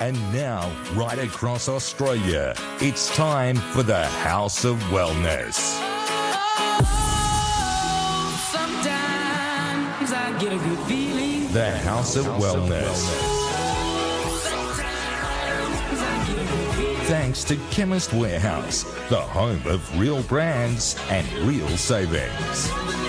And now, right across Australia, it's time for the House of Wellness. Sometimes I get a good feeling. The House of Wellness. Thanks to Chemist Warehouse, the home of real brands and real savings.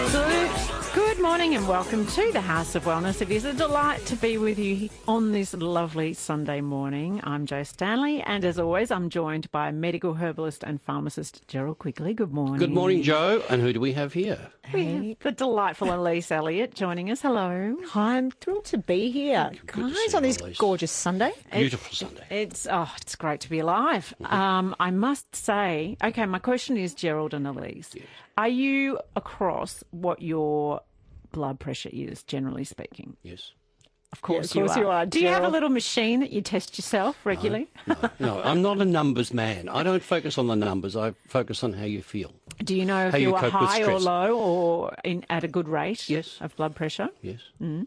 Good morning and welcome to the House of Wellness. It is a delight to be with you on this lovely Sunday morning. I'm Jo Stanley, and as always, I'm joined by medical herbalist and pharmacist Gerald Quigley. Good morning. Good morning, Jo. And who do we have here? We have the delightful Elise Elliott joining us. Hello. Hi, I'm thrilled to be here, guys, on this gorgeous Sunday. Beautiful Sunday. It's great to be alive. I must say, okay, my question is, Gerald and Elise, yes. Are you across what your blood pressure is, generally speaking? Yes. Of course, you are. Do you have a little machine that you test yourself regularly? No, I'm not a numbers man. I don't focus on the numbers. I focus on how you feel. Do you know if you are high or low or at a good rate of blood pressure? Yes.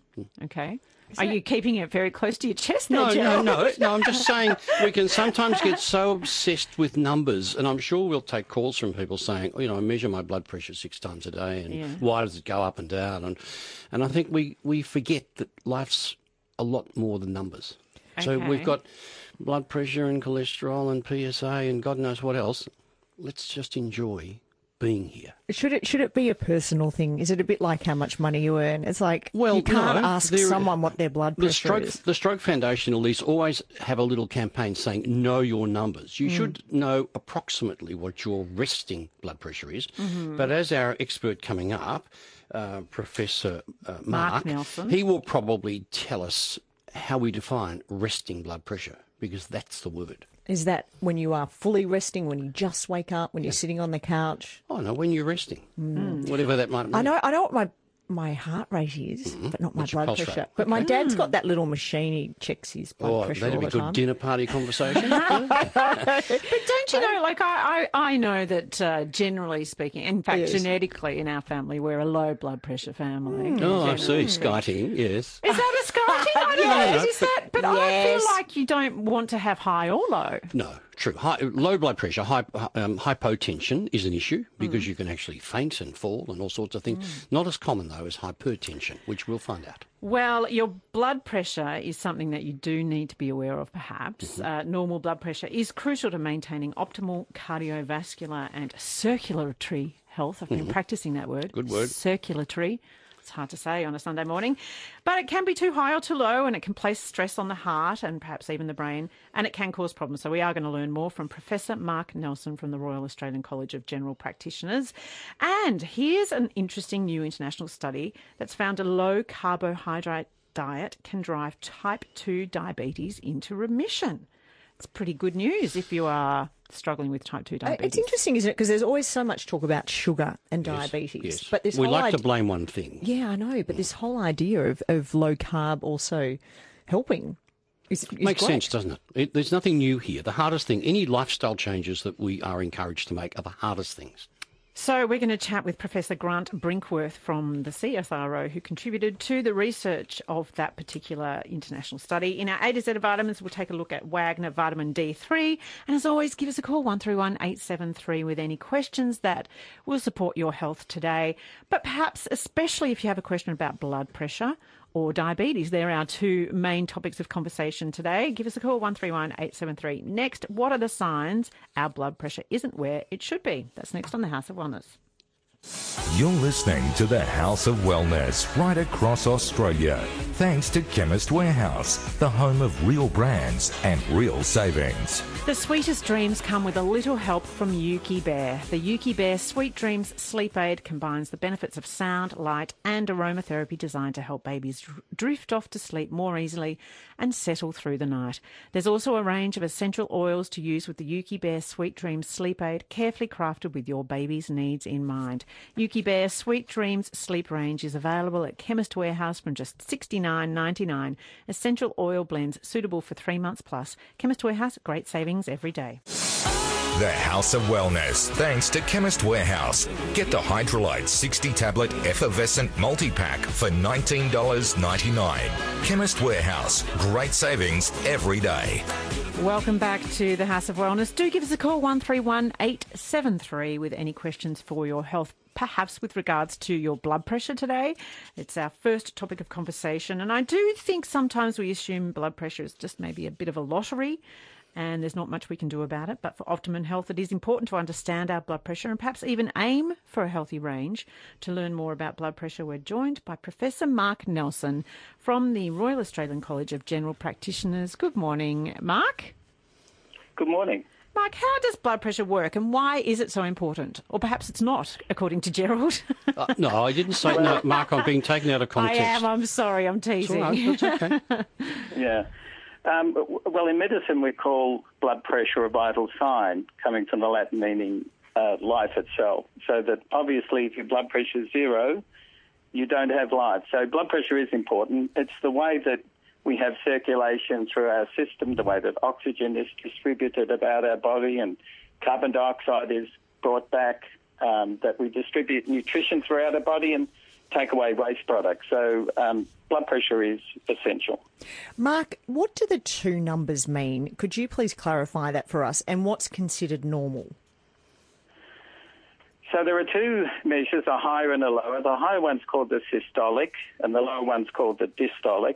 Okay. Are you keeping it very close to your chest there, No, Gerald? no. I'm just saying we can sometimes get so obsessed with numbers, and I'm sure we'll take calls from people saying, I measure my blood pressure 6 times a day, and why does it go up and down? And I think we forget that life's a lot more than numbers. Okay. So we've got blood pressure and cholesterol and PSA and God knows what else. Let's just enjoy being here. Should it be a personal thing? Is it a bit like how much money you earn? It's like you can't ask someone what their blood pressure is. The Stroke Foundation, at least, always have a little campaign saying, know your numbers. You should know approximately what your resting blood pressure is. Mm-hmm. But as our expert coming up, Professor Mark Nelson, he will probably tell us how we define resting blood pressure, because that's the word. Is that when you are fully resting, when you just wake up, when you're sitting on the couch? Oh, no, when you're resting, whatever that might mean. I know what my heart rate is, but not my blood pressure. But my dad's got that little machine. He checks his blood pressure all the time. That'd be good dinner party conversation. But don't you know, like I know that generally speaking, in fact, genetically in our family, we're a low blood pressure family. I see. Skyting, yes. Is that a skyting? I don't know. Is that? But I feel like you don't want to have high or low. No. True. Low blood pressure, hypotension is an issue because you can actually faint and fall and all sorts of things. Not as common, though, as hypertension, which we'll find out. Well, your blood pressure is something that you do need to be aware of, perhaps. Normal blood pressure is crucial to maintaining optimal cardiovascular and circulatory health. I've been practicing that word. Good word. Circulatory. It's hard to say on a Sunday morning, but it can be too high or too low, and it can place stress on the heart and perhaps even the brain, and it can cause problems. So we are going to learn more from Professor Mark Nelson from the Royal Australian College of General Practitioners. And here's an interesting new international study that's found a low carbohydrate diet can drive type 2 diabetes into remission. It's pretty good news if you are struggling with type 2 diabetes. It's interesting, isn't it? Because there's always so much talk about sugar and diabetes. Yes. But this we like to blame one thing. Yeah, I know. But this whole idea of low carb also helping is makes great. sense, doesn't it? There's nothing new here. The hardest thing, any lifestyle changes that we are encouraged to make are the hardest things. So we're going to chat with Professor Grant Brinkworth from the CSIRO, who contributed to the research of that particular international study. In our A to Z of vitamins, we'll take a look at Wagner vitamin D3. And as always, give us a call, 131-873, with any questions that will support your health today. But perhaps, especially if you have a question about blood pressure or diabetes. They're our two main topics of conversation today. Give us a call, 131-873. Next, what are the signs our blood pressure isn't where it should be? That's next on the House of Wellness. You're listening to the House of Wellness right across Australia. Thanks to Chemist Warehouse, the home of real brands and real savings. The sweetest dreams come with a little help from Yuki Bear. The Yuki Bear Sweet Dreams Sleep Aid combines the benefits of sound, light and aromatherapy designed to help babies drift off to sleep more easily and settle through the night. There's also a range of essential oils to use with the Yuki Bear Sweet Dreams Sleep Aid, carefully crafted with your baby's needs in mind. Yuki Bear Sweet Dreams Sleep Range is available at Chemist Warehouse from just $69.99. Essential oil blends suitable for 3 months plus. Chemist Warehouse, great savings every day. The House of Wellness, thanks to Chemist Warehouse. Get the Hydrolyte 60-tablet effervescent multi-pack for $19.99. Chemist Warehouse, great savings every day. Welcome back to the House of Wellness. Do give us a call, 131 873, with any questions for your health, perhaps with regards to your blood pressure today. It's our first topic of conversation, and I do think sometimes we assume blood pressure is just maybe a bit of a lottery, and there's not much we can do about it. But for optimum health, it is important to understand our blood pressure and perhaps even aim for a healthy range. To learn more about blood pressure, we're joined by Professor Mark Nelson from the Royal Australian College of General Practitioners. Good morning, Mark. Good morning. Mark, how does blood pressure work and why is it so important? Or perhaps it's not, according to Gerald. No, I didn't say no, Mark, I'm being taken out of context. I am, I'm sorry, I'm teasing. It's all right, that's okay. Yeah. Well, in medicine, we call blood pressure a vital sign, coming from the Latin meaning life itself. So that obviously if your blood pressure is zero, you don't have life. So blood pressure is important. It's the way that we have circulation through our system, the way that oxygen is distributed about our body and carbon dioxide is brought back, that we distribute nutrition throughout our body and take away waste products. So blood pressure is essential. Mark, what do the two numbers mean? Could you please clarify that for us, and what's considered normal? So there are two measures, a higher and a lower. The higher one's called the systolic and the lower one's called the diastolic,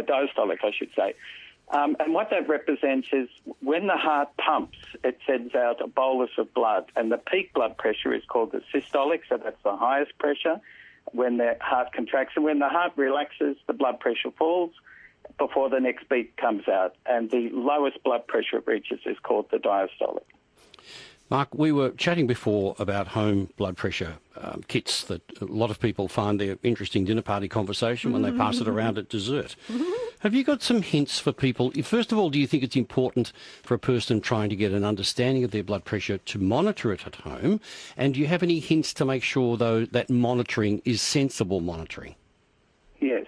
I should say. And what that represents is when the heart pumps, it sends out a bolus of blood, and the peak blood pressure is called the systolic, so that's the highest pressure when the heart contracts. And when the heart relaxes, the blood pressure falls before the next beat comes out, and the lowest blood pressure it reaches is called the diastolic. Mark, we were chatting before about home blood pressure kits that a lot of people find their interesting dinner party conversation when they pass it around at dessert. Have you got some hints for people? First of all, do you think it's important for a person trying to get an understanding of their blood pressure to monitor it at home? And do you have any hints to make sure, though, that monitoring is sensible monitoring? Yes.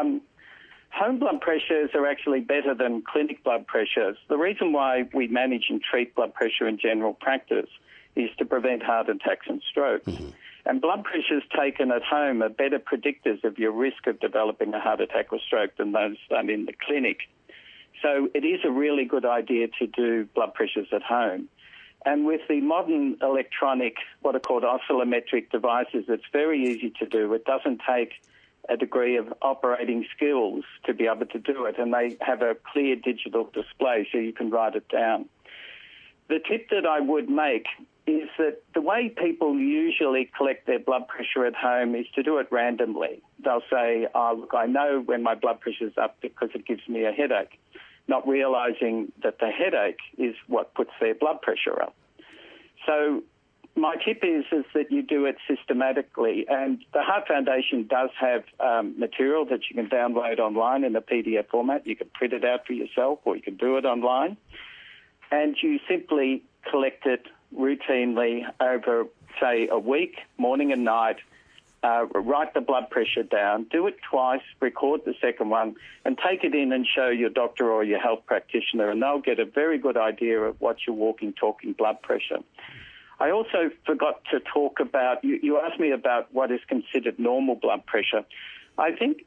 Home blood pressures are actually better than clinic blood pressures. The reason why we manage and treat blood pressure in general practice is to prevent heart attacks and strokes. Mm-hmm. And blood pressures taken at home are better predictors of your risk of developing a heart attack or stroke than those done in the clinic. So it is a really good idea to do blood pressures at home. And with the modern electronic, what are called oscillometric devices, it's very easy to do. It doesn't take a degree of operating skills to be able to do it, and they have a clear digital display so you can write it down. The tip that I would make is that the way people usually collect their blood pressure at home is to do it randomly. They'll say, oh, look, I know when my blood pressure's up because it gives me a headache, not realising that the headache is what puts their blood pressure up. So my tip is that you do it systematically, and the Heart Foundation does have material that you can download online in a PDF format. You can print it out for yourself or you can do it online, and you simply collect it routinely over, say, a week, morning and night. Write the blood pressure down, do it twice, record the second one, and take it in and show your doctor or your health practitioner, and they'll get a very good idea of what your walking, talking blood pressure. I also forgot to talk about, you asked me about what is considered normal blood pressure. I think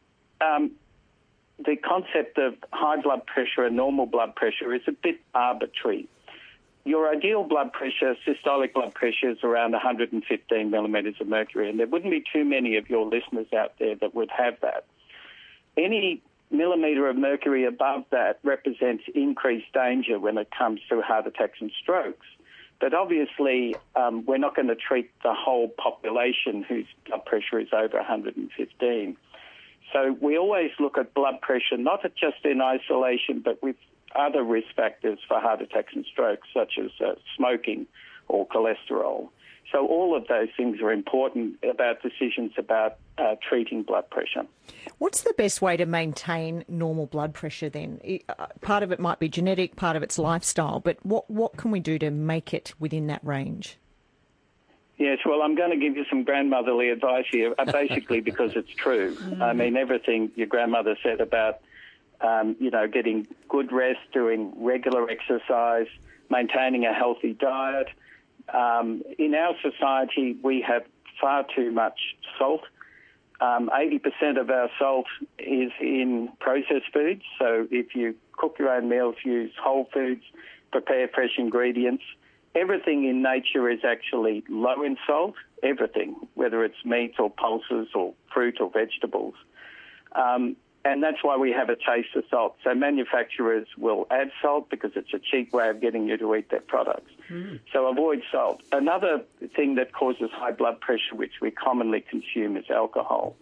the concept of high blood pressure and normal blood pressure is a bit arbitrary. Your ideal blood pressure, systolic blood pressure, is around 115 millimetres of mercury, and there wouldn't be too many of your listeners out there that would have that. Any millimetre of mercury above that represents increased danger when it comes to heart attacks and strokes. But obviously, we're not going to treat the whole population whose blood pressure is over 115. So we always look at blood pressure, not just in isolation, but with other risk factors for heart attacks and strokes, such as smoking or cholesterol. So all of those things are important about decisions about treating blood pressure. What's the best way to maintain normal blood pressure then? Part of it might be genetic, part of it's lifestyle, but what can we do to make it within that range? Yes, well, I'm going to give you some grandmotherly advice here, basically because it's true. I mean, everything your grandmother said about, getting good rest, doing regular exercise, maintaining a healthy diet. In our society, we have far too much salt. 80% of our salt is in processed foods. So if you cook your own meals, use whole foods, prepare fresh ingredients. Everything in nature is actually low in salt, everything, whether it's meat or pulses or fruit or vegetables. And that's why we have a taste for salt. So manufacturers will add salt because it's a cheap way of getting you to eat their products. So avoid salt. Another thing that causes high blood pressure, which we commonly consume, is alcohol.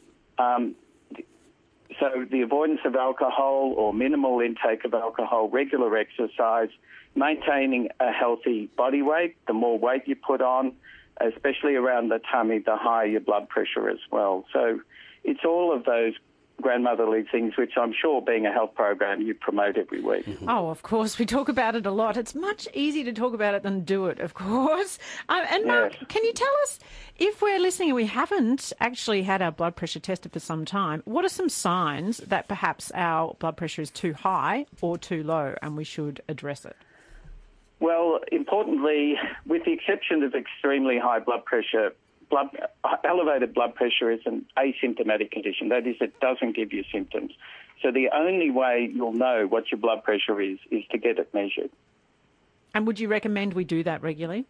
So the avoidance of alcohol or minimal intake of alcohol, regular exercise, maintaining a healthy body weight. The more weight you put on, especially around the tummy, the higher your blood pressure as well. So it's all of those grandmotherly things, which I'm sure, being a health program, you promote every week. Oh, of course. We talk about it a lot. It's much easier to talk about it than do it, of course. And Mark, can you tell us, if we're listening and we haven't actually had our blood pressure tested for some time, what are some signs that perhaps our blood pressure is too high or too low and we should address it? Well, importantly, with the exception of extremely high blood pressure, elevated blood pressure is an asymptomatic condition. That is, it doesn't give you symptoms. So the only way you'll know what your blood pressure is to get it measured. And would you recommend we do that regularly?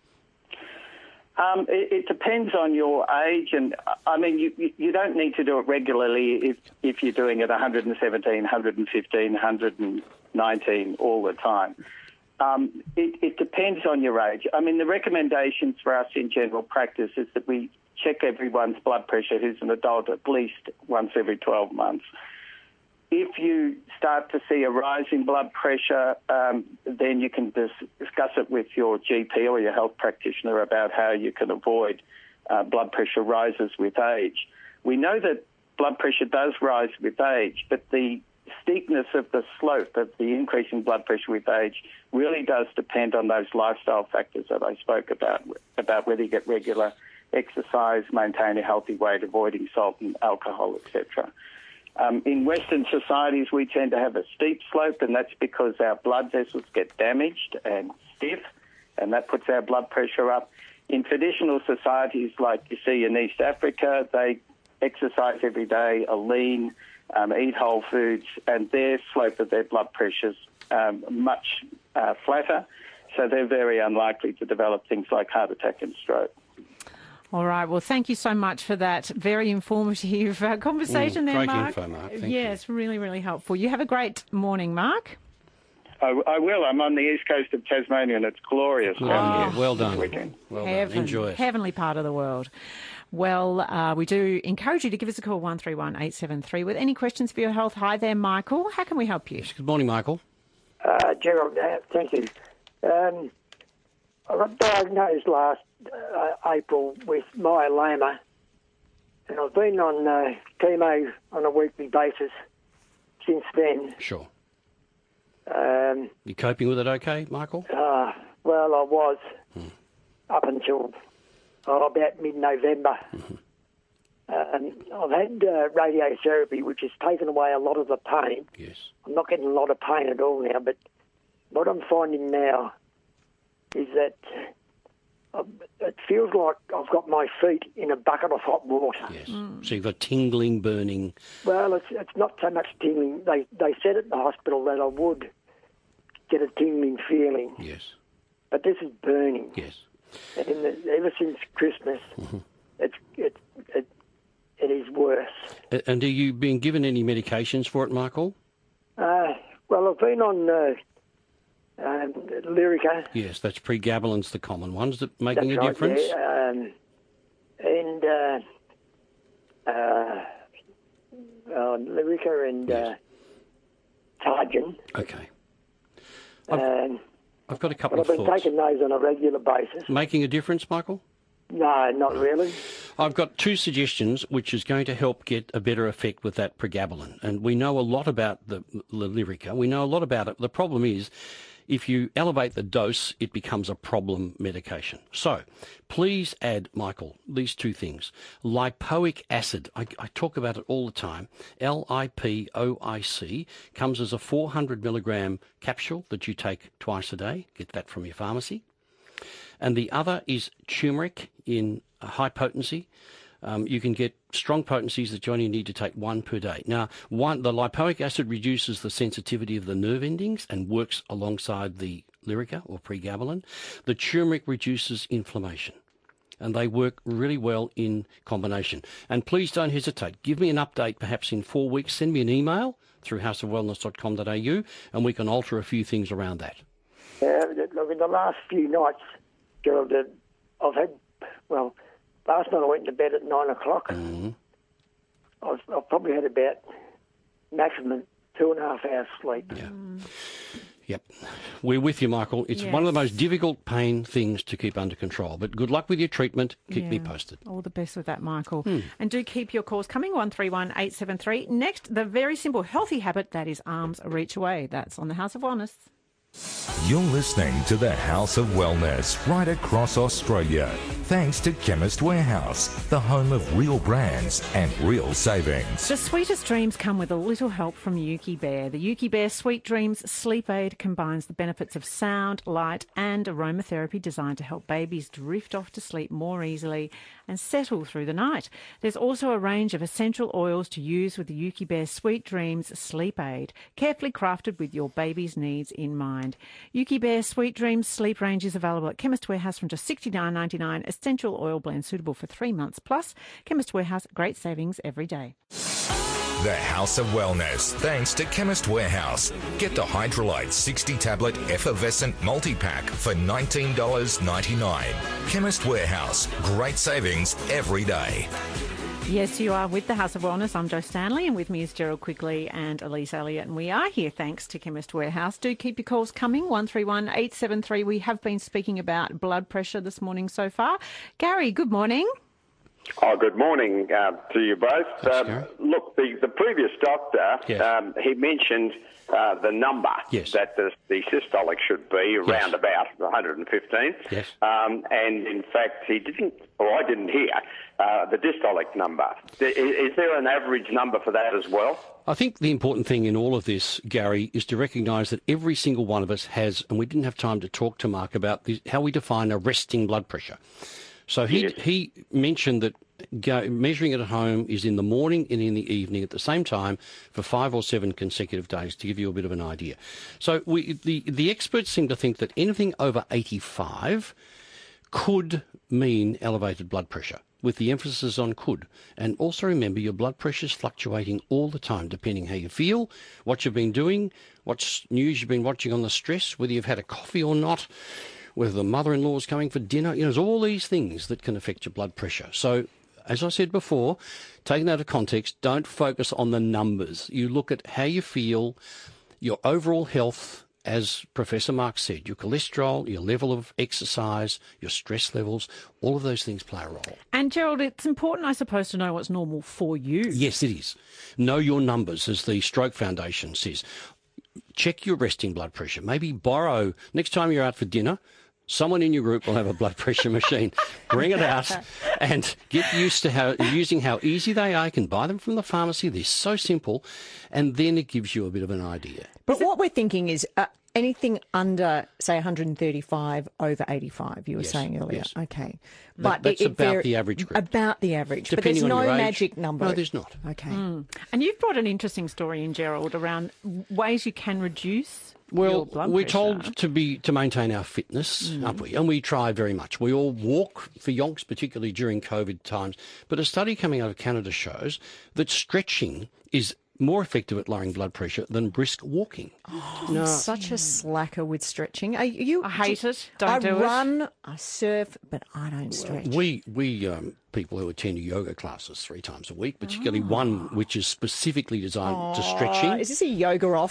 It depends on your age, and I mean, you don't need to do it regularly if you're doing it 117, 115, 119 all the time. It depends on your age. I mean, the recommendations for us in general practice is that we check everyone's blood pressure who's an adult at least once every 12 months. If you start to see a rise in blood pressure, then you can discuss it with your GP or your health practitioner about how you can avoid blood pressure rises with age. We know that blood pressure does rise with age, but the steepness of the slope of the increase in blood pressure with age really does depend on those lifestyle factors that I spoke about whether you get regular exercise, maintain a healthy weight, avoiding salt and alcohol, etc. In Western societies, we tend to have a steep slope, and that's because our blood vessels get damaged and stiff, and that puts our blood pressure up. In traditional societies like you see in East Africa, they exercise every day, are lean, eat whole foods, and their slope of their blood pressure's much flatter, so they're very unlikely to develop things like heart attack and stroke. All right. Well, thank you so much for that very informative conversation there, great Mark. Info, Mark. Thank yes, you. Really, really helpful. You have a great morning, Mark. I will. I'm on the east coast of Tasmania, and it's glorious down here. Well done. Well done. Enjoy it. Heavenly part of the world. Well, we do encourage you to give us a call, 131 873, with any questions for your health. Hi there, Michael. How can we help you? Yes, good morning, Michael. Gerald, thank you. I got diagnosed last April with myeloma, and I've been on chemo on a weekly basis since then. Sure. You coping with it okay, Michael? Well, I was up until about mid-November. I've had radiotherapy, which has taken away a lot of the pain. Yes. I'm not getting a lot of pain at all now, but what I'm finding now is that it feels like I've got my feet in a bucket of hot water. Yes. So you've got tingling, burning. Well, it's not so much tingling. They said at the hospital that I would get a tingling feeling. Yes. But this is burning. Yes. And ever since Christmas, it is worse. And are you being given any medications for it, Michael? Well, I've been on Lyrica. Yes, that's pregabalin's the common ones that making that's a right, difference. Yeah. And Lyrica and Targen. Okay. I've got a couple but of I've been thoughts. taking those on a regular basis. Making a difference, Michael? No, not really. I've got two suggestions which is going to help get a better effect with that pregabalin. And we know a lot about the Lyrica. We know a lot about it. The problem is, if you elevate the dose, it becomes a problem medication. So please add, Michael, these two things. Lipoic acid, I talk about it all the time. LIPOIC comes as a 400 milligram capsule that you take twice a day. Get that from your pharmacy. And the other is turmeric in high potency. You can get strong potencies that you only need to take one per day. Now, the lipoic acid reduces the sensitivity of the nerve endings and works alongside the Lyrica or pregabalin. The turmeric reduces inflammation, and they work really well in combination. And please don't hesitate. Give me an update perhaps in 4 weeks. Send me an email through houseofwellness.com.au, and we can alter a few things around that. Look, in the last few nights, Gerald, I've had, last night I went to bed at 9 o'clock. Mm-hmm. I've probably had about maximum 2.5 hours sleep. Yeah. Yep. We're with you, Michael. It's one of the most difficult pain things to keep under control. But good luck with your treatment. Keep me posted. All the best with that, Michael. And do keep your calls coming, 131 873. Next, the very simple healthy habit that is arm's reach away. That's on the House of Wellness. You're listening to the House of Wellness right across Australia. Thanks to Chemist Warehouse, the home of real brands and real savings. The sweetest dreams come with a little help from Yuki Bear. The Yuki Bear Sweet Dreams Sleep Aid combines the benefits of sound, light and aromatherapy designed to help babies drift off to sleep more easily and settle through the night. There's also a range of essential oils to use with the Yuki Bear Sweet Dreams Sleep Aid, carefully crafted with your baby's needs in mind. Yuki Bear Sweet Dreams Sleep Range is available at Chemist Warehouse from just $69.99. Essential oil blend suitable for 3 months plus. Chemist Warehouse, great savings every day. The House of Wellness, thanks to Chemist Warehouse. Get the Hydrolyte 60-tablet effervescent multi-pack for $19.99. Chemist Warehouse, great savings every day. Yes, you are with the House of Wellness. I'm Jo Stanley, and with me is Gerald Quigley and Elise Elliott, and we are here thanks to Chemist Warehouse. Do keep your calls coming, 131 873. We have been speaking about blood pressure this morning so far. Gary, good morning. Oh, good morning to you both. Look, the previous doctor, he mentioned the number that the systolic should be around about 115. Yes. And in fact, he didn't, or I didn't hear, the dystolic number. Is there an average number for that as well? I think the important thing in all of this, Gary, is to recognise that every single one of us has, and we didn't have time to talk to Mark about how we define a resting blood pressure. So he mentioned that measuring it at home is in the morning and in the evening at the same time for 5 or 7 consecutive days, to give you a bit of an idea. So the experts seem to think that anything over 85 could mean elevated blood pressure, with the emphasis on could. And also remember, your blood pressure is fluctuating all the time, depending how you feel, what you've been doing, what news you've been watching on the stress, whether you've had a coffee or not, whether the mother-in-law is coming for dinner. There's all these things that can affect your blood pressure. So, as I said before, taken out of context, don't focus on the numbers. You look at how you feel, your overall health, as Professor Mark said, your cholesterol, your level of exercise, your stress levels, all of those things play a role. And Gerald, it's important, I suppose, to know what's normal for you. Yes, it is. Know your numbers, as the Stroke Foundation says. Check your resting blood pressure. Maybe borrow, next time you're out for dinner, someone in your group will have a blood pressure machine. Bring it out and get used to using how easy they are. You can buy them from the pharmacy. They're so simple. And then it gives you a bit of an idea. But what we're thinking is anything under, say, 135 over 85, you were saying earlier. Yes. Okay. But that's about the average group. About the average. Depending but there's on no your age. magic number. No, there's not. Okay. And you've brought an interesting story in, Gerald, around ways you can reduce your blood we're pressure. told to maintain our fitness, aren't we? And we try very much. We all walk for yonks, particularly during COVID times. But a study coming out of Canada shows that stretching is more effective at lowering blood pressure than brisk walking. I'm such a slacker with stretching. I hate it. Don't do it. I run, I surf, but I don't stretch. We people who attend yoga classes 3 times a week, particularly one which is specifically designed to stretching. Is this a yoga off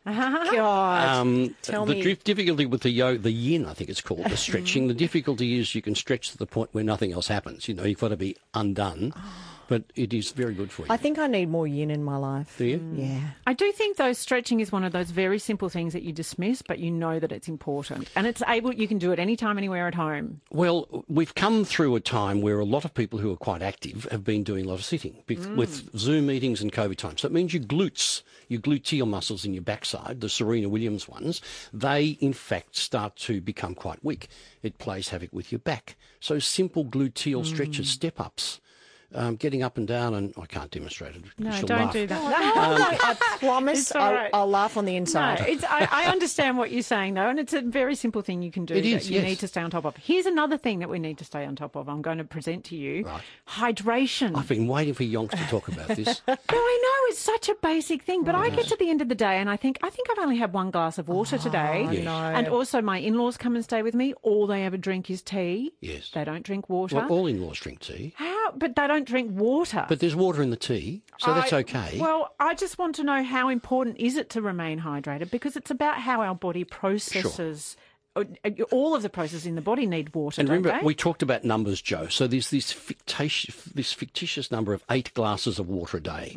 God. Tell me. The difficulty with the yoga, the yin, I think it's called, the stretching, the difficulty is you can stretch to the point where nothing else happens. You know, you've got to be undone. But it is very good for you. I think I need more yin in my life. Do you? Yeah. I do think, though, stretching is one of those very simple things that you dismiss, but you know that it's important. And you can do it anytime, anywhere at home. Well, we've come through a time where a lot of people who are quite active have been doing a lot of sitting with Zoom meetings and COVID times. So it means your gluteal muscles in your backside, the Serena Williams ones, they, in fact, start to become quite weak. It plays havoc with your back. So simple gluteal stretches, step-ups. Getting up and down, and I can't demonstrate it. No, She'll don't laugh. do that. I promise I'll laugh on the inside. No, I understand what you're saying, though, and it's a very simple thing you can do It is, that you yes. need to stay on top of. Here's another thing that we need to stay on top of. I'm going to present to you. Hydration. I've been waiting for Yonks to talk about this. No, I know, it's such a basic thing, but I get to the end of the day and I think I've only had one glass of water today. Yes. No. And also my in-laws come and stay with me. All they ever drink is tea. Yes. They don't drink water. Well, all in-laws drink tea. How? But they don't drink water. But there's water in the tea, so that's okay. Well, I just want to know how important is it to remain hydrated, because it's about how our body processes. All of the processes in the body need water, And don't remember, they? we talked about numbers, Joe. So there's this fictitious number of 8 glasses of water a day.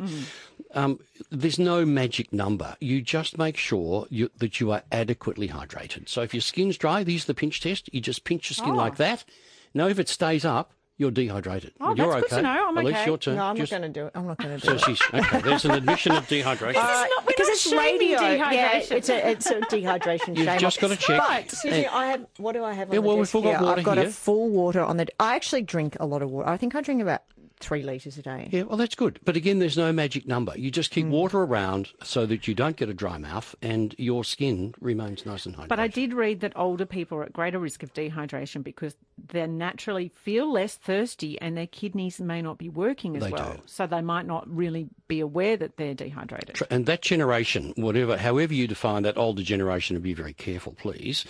There's no magic number. You just make sure that you are adequately hydrated. So if your skin's dry, these are the pinch test. You just pinch your skin like that. Now, if it stays up, you're dehydrated. Oh, you're that's good to know. I'm Elise, okay. your turn. No, I'm Just- not going to do it. I'm not going to So do it. she's okay. There's an admission of dehydration. Because it's shaming radio. dehydration. Yeah, it's a dehydration You've shame. just got to check. But, Susie, what do I have on Yeah, the well, we've desk still got here? water I've got here. a full water on the... I actually drink a lot of water. I think I drink about 3 litres a day. Yeah, well, that's good. But again, there's no magic number. You just keep water around so that you don't get a dry mouth and your skin remains nice and hydrated. But I did read that older people are at greater risk of dehydration because they naturally feel less thirsty and their kidneys may not be working as They well. do. So they might not really be aware that they're dehydrated. And that generation, however you define that older generation, to be very careful, please.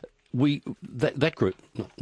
That group,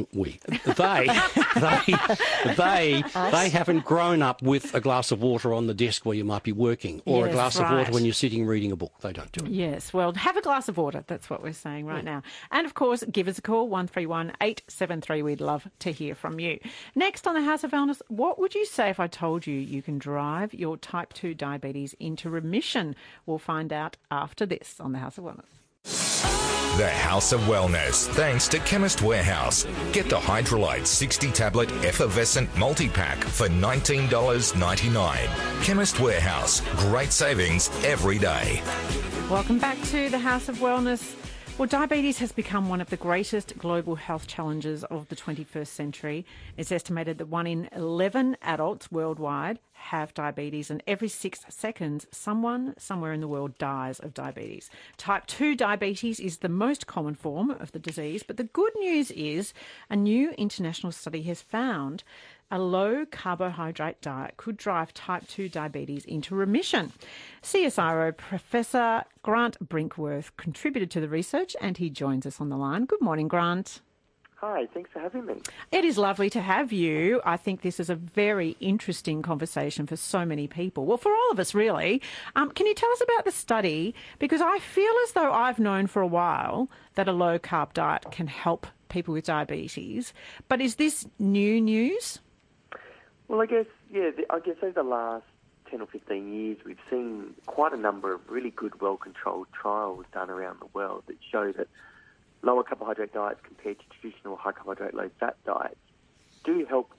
they haven't grown up with a glass of water on the desk where you might be working, or a glass of water when you're sitting reading a book. They don't do it. Yes, well, have a glass of water. That's what we're saying right now. And of course, give us a call, 131 873. We'd love to hear from you. Next on the House of Wellness, what would you say if I told you you can drive your type 2 diabetes into remission? We'll find out after this on the House of Wellness. The House of Wellness, thanks to Chemist Warehouse. Get the Hydrolyte 60-tablet effervescent multi-pack for $19.99. Chemist Warehouse, great savings every day. Welcome back to the House of Wellness. Well, diabetes has become one of the greatest global health challenges of the 21st century. It's estimated that 1 in 11 adults worldwide have diabetes, and every 6 seconds, someone somewhere in the world dies of diabetes. Type 2 diabetes is the most common form of the disease, but the good news is a new international study has found a low carbohydrate diet could drive type 2 diabetes into remission. CSIRO Professor Grant Brinkworth contributed to the research and he joins us on the line. Good morning, Grant. Hi, thanks for having me. It is lovely to have you. I think this is a very interesting conversation for so many people. Well, for all of us, really. Can you tell us about the study? Because I feel as though I've known for a while that a low-carb diet can help people with diabetes. But is this new news? Well, I guess over the last 10 or 15 years, we've seen quite a number of really good, well-controlled trials done around the world that show that lower carbohydrate diets compared to traditional high-carbohydrate, low-fat diets do help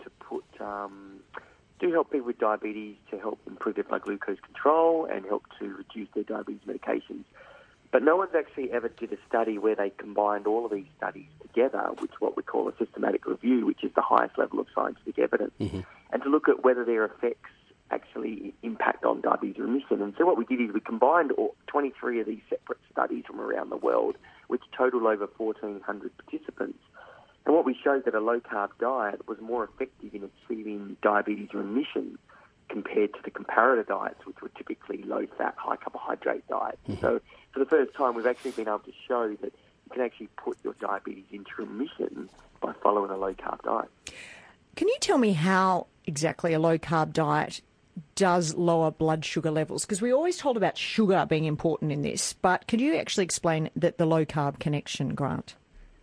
people with diabetes to help improve their blood glucose control and help to reduce their diabetes medications. But no one's actually ever did a study where they combined all of these studies together, which is what we call a systematic review, which is the highest level of scientific evidence, and to look at whether their effects actually impact on diabetes remission. And so what we did is we combined 23 of these separate studies from around the world, which total over 1,400 participants. And what we showed that a low-carb diet was more effective in achieving diabetes remission compared to the comparator diets, which were typically low-fat, high-carbohydrate diets. So for the first time, we've actually been able to show that you can actually put your diabetes into remission by following a low-carb diet. Can you tell me how exactly a low-carb diet does lower blood sugar levels? Because we're always told about sugar being important in this, but could you actually explain the low-carb connection, Grant?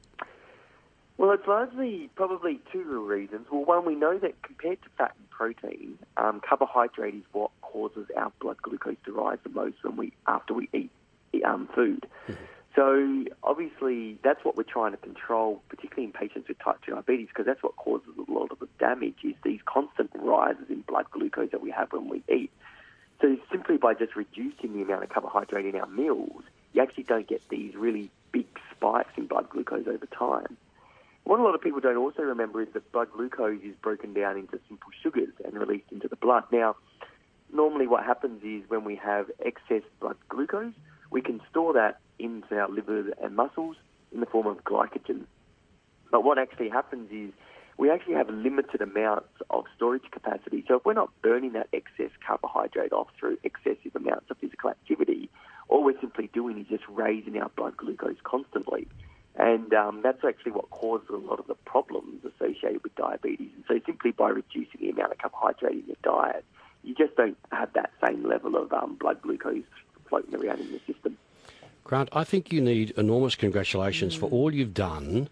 Well, it's largely probably two reasons. Well, one, we know that compared to fat and protein, carbohydrate is what causes our blood glucose to rise the most after we eat food. Mm-hmm. So obviously that's what we're trying to control, particularly in patients with type 2 diabetes, because that's what causes a lot of the damage, is these constant rises in blood glucose that we have when we eat. So simply by just reducing the amount of carbohydrate in our meals, you actually don't get these really big spikes in blood glucose over time. What a lot of people don't also remember is that blood glucose is broken down into simple sugars and released into the blood. Now, normally what happens is when we have excess blood glucose, we can store that into our liver and muscles in the form of glycogen. But what actually happens is we actually have limited amounts of storage capacity. So if we're not burning that excess carbohydrate off through excessive amounts of physical activity, all we're simply doing is just raising our blood glucose constantly. And that's actually what causes a lot of the problems associated with diabetes. And so simply by reducing the amount of carbohydrate in your diet, you just don't have that same level of blood glucose floating around in the system. Grant, I think you need enormous congratulations for all you've done,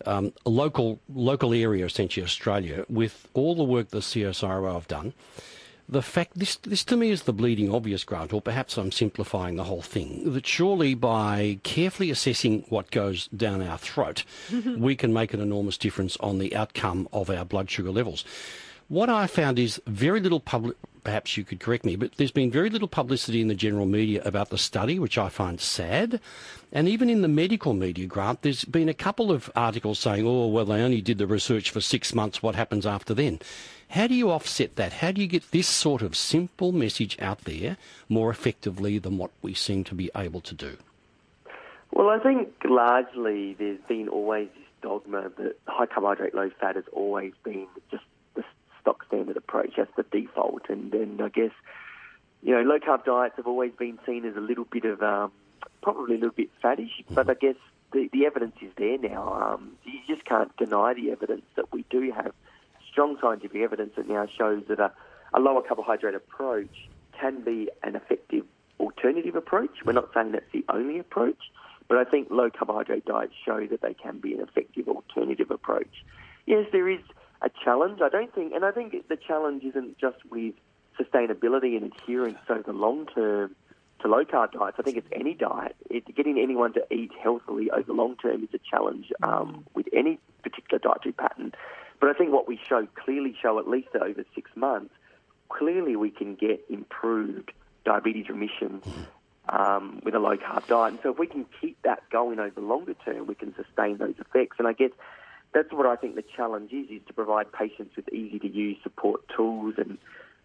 local area, essentially Australia, with all the work the CSIRO have done. The fact, this to me is the bleeding obvious, Grant, or perhaps I'm simplifying the whole thing, that surely by carefully assessing what goes down our throat, we can make an enormous difference on the outcome of our blood sugar levels. What I found is very little perhaps you could correct me, but there's been very little publicity in the general media about the study, which I find sad. And even in the medical media, Grant, there's been a couple of articles saying, oh, well, they only did the research for 6 months, what happens after then? How do you offset that? How do you get this sort of simple message out there more effectively than what we seem to be able to do? Well, I think largely there's been always this dogma that high carbohydrate, low fat has always been just the stock standard approach. That's the default. And then I guess, low carb diets have always been seen as a little bit of, probably a little bit faddish, but I guess the evidence is there now. You just can't deny the evidence that we do have strong scientific evidence that now shows that a lower carbohydrate approach can be an effective alternative approach. We're not saying that's the only approach, but I think low carbohydrate diets show that they can be an effective alternative approach. Yes, there is a challenge. I think the challenge isn't just with sustainability and adherence over the long term to low carb diets. I think it's any diet. Getting anyone to eat healthily over the long term is a challenge with any particular dietary pattern. But I think what we clearly show, at least over 6 months, clearly we can get improved diabetes remission with a low-carb diet. And so if we can keep that going over the longer term, we can sustain those effects. And I guess that's what I think the challenge is to provide patients with easy-to-use support tools and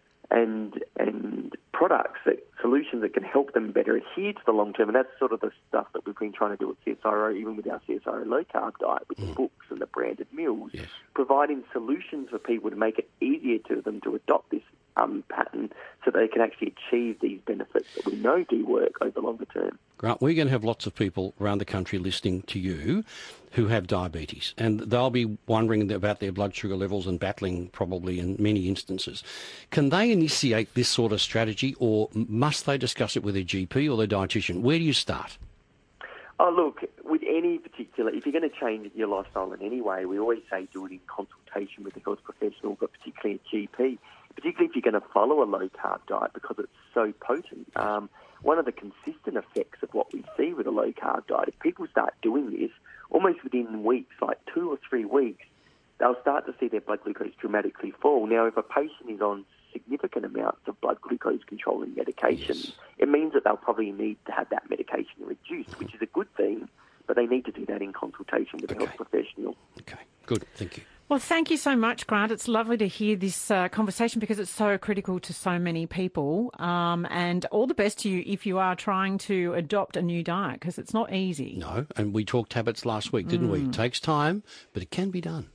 products, solutions that can help them better adhere to the long term. And that's sort of the stuff that we've been trying to do at CSIRO, even with our CSIRO low-carb diet, with the books and the branded meals, providing solutions for people to make it easier to them to adopt this pattern so they can actually achieve these benefits that we know do work over the longer term. Grant, we're going to have lots of people around the country listening to you who have diabetes, and they'll be wondering about their blood sugar levels and battling probably in many instances. Can they initiate this sort of strategy, or must they discuss it with their GP or their dietitian? Where do you start? Oh, look, with any particular, if you're going to change your lifestyle in any way, we always say do it in consultation with a health professional, but particularly a GP, particularly if you're going to follow a low-carb diet because it's so potent. One of the consistent effects of what we see with a low-carb diet, if people start doing this, almost within weeks, like 2 or 3 weeks, they'll start to see their blood glucose dramatically fall. Now, if a patient is on significant amounts of blood glucose controlling medication, it means that they'll probably need to have that medication reduced, which is a good thing, but they need to do that in consultation with a health professional. Okay, good. Thank you. Well, thank you so much, Grant. It's lovely to hear this conversation because it's so critical to so many people. And all the best to you if you are trying to adopt a new diet, because it's not easy. No, and we talked habits last week, didn't we? It takes time, but it can be done.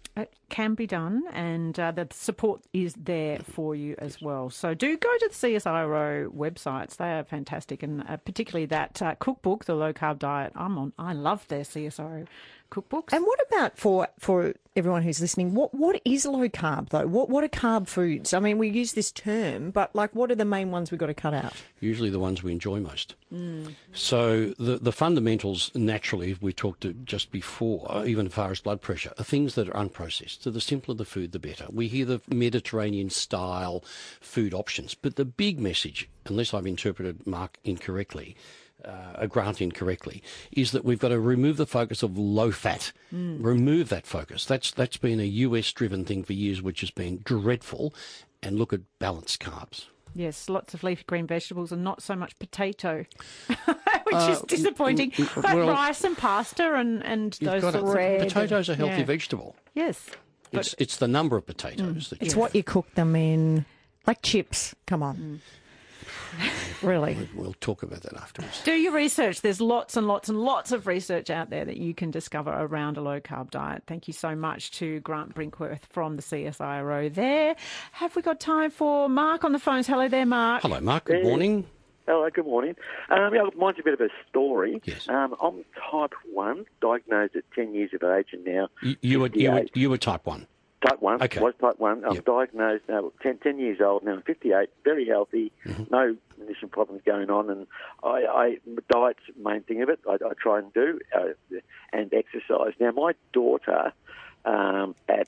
can be done, and the support is there for you as well. So do go to the CSIRO websites. They are fantastic, and particularly that cookbook, The Low Carb Diet. I love their CSIRO cookbooks. And what about for everyone who's listening, what is low carb though? What are carb foods? I mean, we use this term, but like what are the main ones we've got to cut out? Usually the ones we enjoy most. So the fundamentals, naturally, we talked to just before, even as far as blood pressure, are things that are unprocessed. So the simpler the food, the better. We hear the Mediterranean-style food options, but the big message, unless I've interpreted Mark incorrectly, Grant incorrectly, is that we've got to remove the focus of low fat. Remove that focus. That's been a US-driven thing for years, which has been dreadful, and look at balanced carbs. Yes, lots of leafy green vegetables and not so much potato, which is disappointing. But rice and pasta and those sorts of bread. Potatoes are a healthy vegetable. Yes. It's the number of potatoes. It's what you cook them in, like chips. Come on. Really? We'll talk about that afterwards. Do your research. There's lots and lots and lots of research out there that you can discover around a low-carb diet. Thank you so much to Grant Brinkworth from the CSIRO there. Have we got time for Mark on the phones? Hello there, Mark. Hello, Mark. Good morning. Hello, good morning. Mine's a bit of a story. Yes. I'm type 1, diagnosed at 10 years of age, and now you were type 1? Type 1. Okay. Was type 1. I'm diagnosed now, 10 years old now, I'm 58, very healthy, no nutrition problems going on, and diet's the main thing of it. I try and do, and exercise. Now, my daughter, at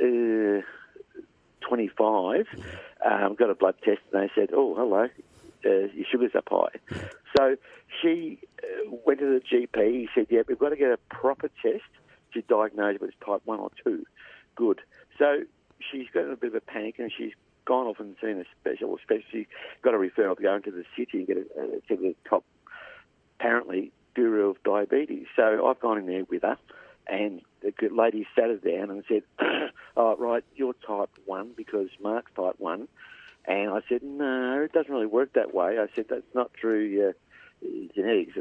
25, got a blood test, and they said, oh, hello, your sugar's up high. So she went to the GP. He said, yeah, we've got to get a proper test to diagnose if it's type 1 or 2. Good. So she's got a bit of a panic, and she's gone off and seen a specialist. She got a referral to go into the city and get to the top, apparently, guru of diabetes. So I've gone in there with her, and the good lady sat her down and said, oh, right, you're type 1 because Mark's type 1. And I said, no, it doesn't really work that way. I said, that's not through genetics.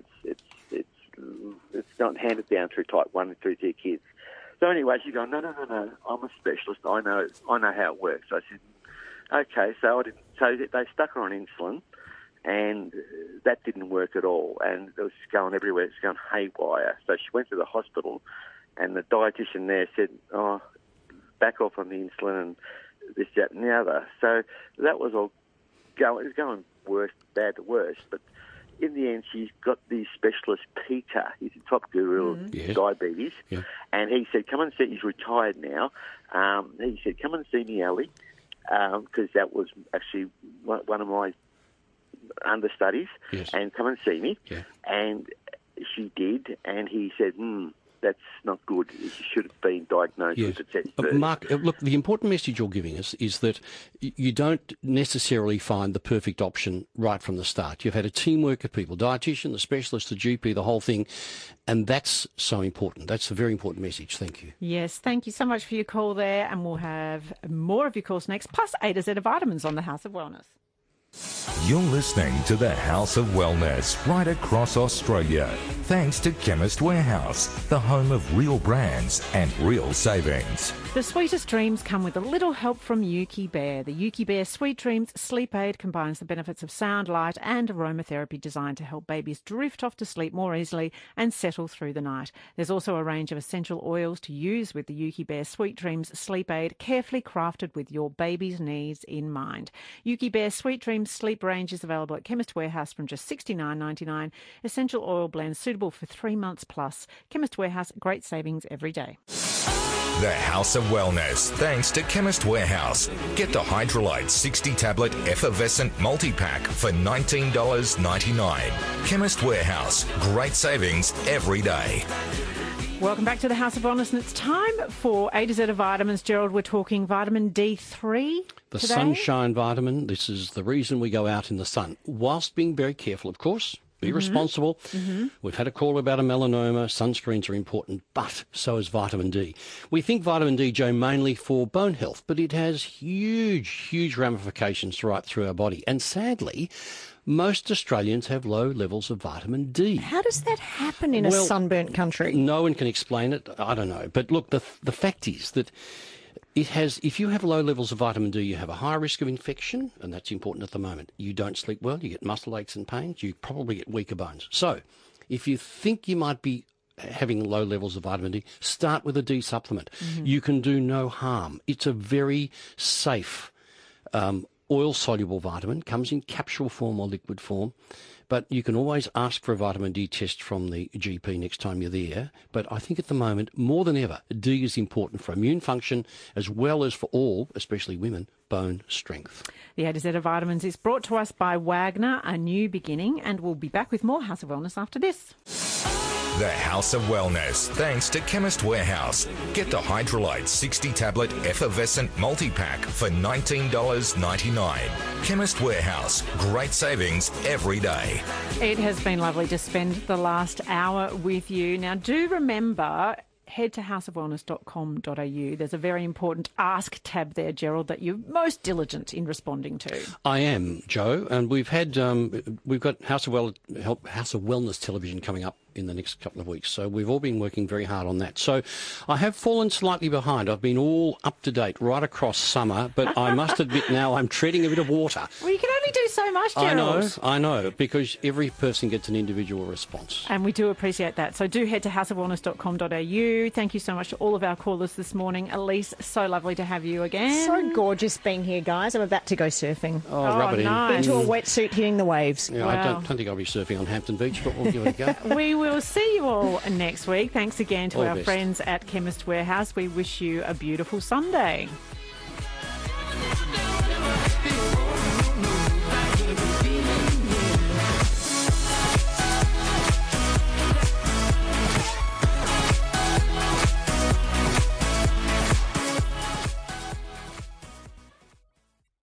It's not handed down through type 1 through to your kids. So anyway, she's going, no, I'm a specialist. I know how it works. I said, okay. So they stuck her on insulin, and that didn't work at all. And it was going everywhere. It was going haywire. So she went to the hospital, and the dietitian there said, oh, back off on the insulin and this, that, and the other. So that was all going. It was going bad to worse. But in the end, she's got the specialist, Peter. He's the top guru of diabetes. Yeah. And he said, come and see, he's retired now. He said, come and see me, Ali, because that was actually one of my understudies. Yes. And come and see me. Yeah. And she did. And he said, that's not good. You should have been diagnosed with the test first. Mark, look, the important message you're giving us is that you don't necessarily find the perfect option right from the start. You've had a teamwork of people, dietitian, the specialist, the GP, the whole thing, and that's so important. That's a very important message. Thank you. Yes, thank you so much for your call there, and we'll have more of your calls next, plus A to Z of vitamins on the House of Wellness. You're listening to the House of Wellness right across Australia. Thanks to Chemist Warehouse, the home of real brands and real savings. The sweetest dreams come with a little help from Yuki Bear. The Yuki Bear Sweet Dreams Sleep Aid combines the benefits of sound, light and aromatherapy designed to help babies drift off to sleep more easily and settle through the night. There's also a range of essential oils to use with the Yuki Bear Sweet Dreams Sleep Aid, carefully crafted with your baby's needs in mind. Yuki Bear Sweet Dreams Sleep range is available at Chemist Warehouse from just $69.99. Essential oil blends suitable for 3 months plus. Chemist Warehouse, great savings every day. The House of Wellness, thanks to Chemist Warehouse. Get the Hydrolyte 60-tablet effervescent multi-pack for $19.99. Chemist Warehouse, great savings every day. Welcome back to the House of Wellness, and it's time for A to Z of vitamins. Gerald, we're talking vitamin D3 The today. sunshine vitamin. This is the reason we go out in the sun, whilst being very careful, of course. Be responsible. We've had a call about a melanoma. Sunscreens are important, but so is vitamin D. We think vitamin D, Joe, mainly for bone health, but it has huge ramifications right through our body. And sadly, most Australians have low levels of vitamin D. How does that happen in a sunburnt country? No one can explain it. I don't know. But look, the fact is that If you have low levels of vitamin D, you have a higher risk of infection, and that's important at the moment. You don't sleep well, you get muscle aches and pains, you probably get weaker bones. So, if you think you might be having low levels of vitamin D, start with a D supplement. Mm-hmm. You can do no harm. It's a very safe oil-soluble vitamin, comes in capsule form or liquid form. But you can always ask for a vitamin D test from the GP next time you're there. But I think at the moment, more than ever, D is important for immune function as well as for all, especially women, bone strength. The A to Z of Vitamins is brought to us by Wagner, A New Beginning, and we'll be back with more House of Wellness after this. The House of Wellness, thanks to Chemist Warehouse. Get the Hydrolyte 60-tablet effervescent multi-pack for $19.99. Chemist Warehouse, great savings every day. It has been lovely to spend the last hour with you. Now, do remember, head to houseofwellness.com.au. There's a very important Ask tab there, Gerald, that you're most diligent in responding to. I am, Joe, and we've got House of Wellness television coming up in the next couple of weeks. So we've all been working very hard on that. So I have fallen slightly behind. I've been all up to date right across summer, but I must admit now I'm treading a bit of water. Well, you can only do so much, Gerald. I know, because every person gets an individual response. And we do appreciate that. So do head to houseofwellness.com.au. Thank you so much to all of our callers this morning. Elise, so lovely to have you again. So gorgeous being here, guys. I'm about to go surfing. Oh, rub it in. Nice. Into a wetsuit hitting the waves. Yeah, wow. I don't think I'll be surfing on Hampton Beach, but we'll give it a go. We will see you all next week. Thanks again to our friends at Chemist Warehouse. We wish you a beautiful Sunday.